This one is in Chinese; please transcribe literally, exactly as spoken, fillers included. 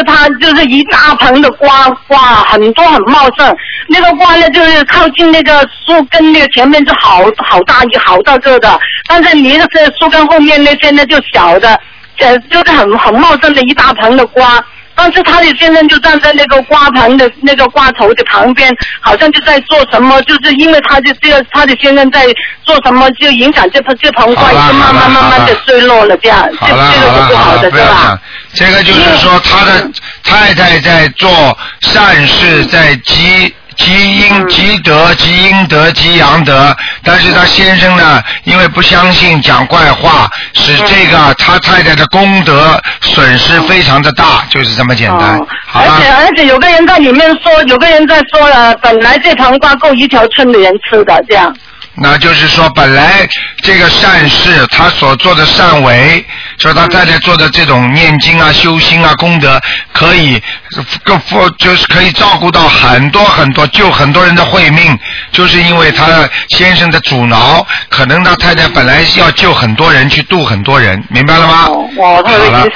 他就是一大盆的瓜，瓜很多很茂盛。那个瓜呢，就是靠近那个树根那个前面是好好大一好大个的，但是离的是树根后面那些呢就小的，呃，就是很很茂盛的一大盆的瓜。但是他的先生就站在那个瓜棚的那个瓜头的旁边，好像就在做什么，就是因为他的这个他的先生在做什么，就影响这盆这盆瓜就慢慢慢慢的坠落了，这样，这这个是不好的，是吧？ 这个就是说，他的太太在做善事，在积。积阴积德，积阴德，积阳德。但是他先生呢，因为不相信，讲怪话，使这个他太太的功德损失非常的大，就是这么简单。 哦、而且而且有个人在里面说，有个人在说了，本来这盆瓜够一条村的人吃的，这样。 那就是说，本来这个善事，他所做的善为，说他太太做的这种念经啊、修心啊、功德，可以个就是可以照顾到很多很多，救很多人的慧命，就是因为他先生的阻挠，可能他太太本来要救很多人，去度很多人，明白了吗？ 哦，我他